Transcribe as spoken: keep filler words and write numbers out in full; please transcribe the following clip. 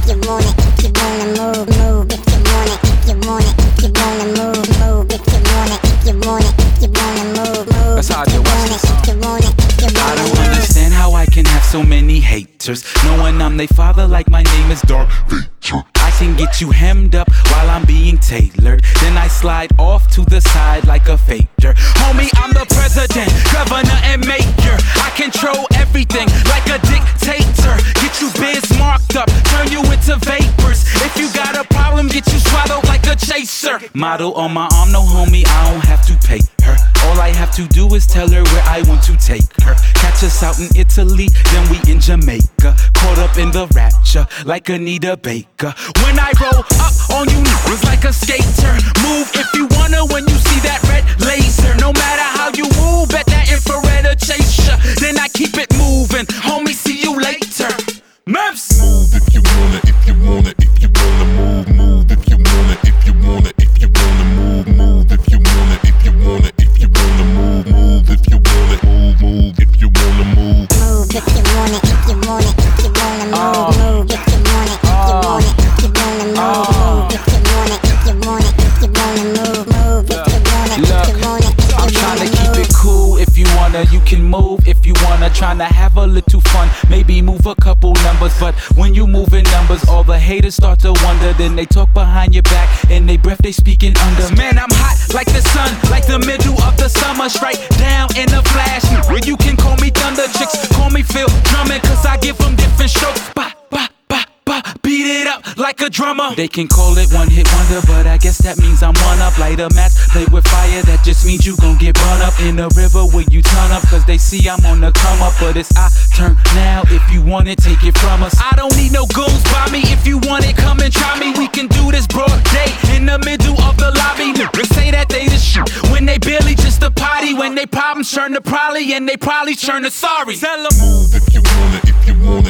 you want it, if you wanna move, move, if you want it, if you want it, if you wanna move, move, if you want it, if you want it, if you wanna move, move, that's how I if you do want it, if you want it, if you I wanna don't move. understand how I can have so many haters, knowing I'm they father like my name is Darth Vader. I can get you hemmed up while I'm being tailored, then I slide off to the side like a fader. Homie, I'm the president, governor, and mayor. I control everything like a dictator. Get you biz marked up, turn you into vapors. If you got a problem, get you swallowed like a chaser. Model on my arm, no homie, I don't have to pay her. All I have to do is tell her where I want to take her. Catch us out in Italy, then we in Jamaica. Caught up in the rapture, like Anita Baker. When I roll up on you, it's like a skater. Move if you wanna when you see that red laser. No matter how you move, bet that infrared will chase ya. Then I keep it moving, homie, see you later. Memphis. Move if you wanna, if you wanna, if you wanna move, move if you wanna, if you wanna, if you wanna move, move if you wanna, if you wanna, if you wanna move, move if you wanna, move, move if you wanna move. Move if you want it, if you want it, if you wanna move, move if you want it, if you want it, if you wanna move, move if you want it, if you want it, if you wanna move, move if you want it, if you want it, if you I'm wanna tryna move. keep it cool. If you wanna, you can move. If you wanna, tryna have a little fun. Maybe move a couple numbers, but when you move in numbers, all the haters start to wonder. Then they talk behind your back, and they breath they speaking under. Man, I'm hot like the sun, like the middle of the summer, straight down in a flash. Where you can call me Thunder, chicks call me Phil Drummond, cause I give them different strokes. Bah, bah, bah, bah, beat it up like a drummer. They can call it one hit wonder, but I guess that means I'm one up. Light a match, play with fire, that just means you gon' get burned up in the river where you turn up, cause they see I'm on the come up. But it's our turn now, if you want it, take it from us. I don't need no goons by me, if you want it, come and try me. We can do this broad day, in the middle of the lobby. Niggas say that they the shit, when they barely just a potty. When they problems turn to probably, and they probably turn to sorry. Tell 'em. Move if you wanna, if you wanna,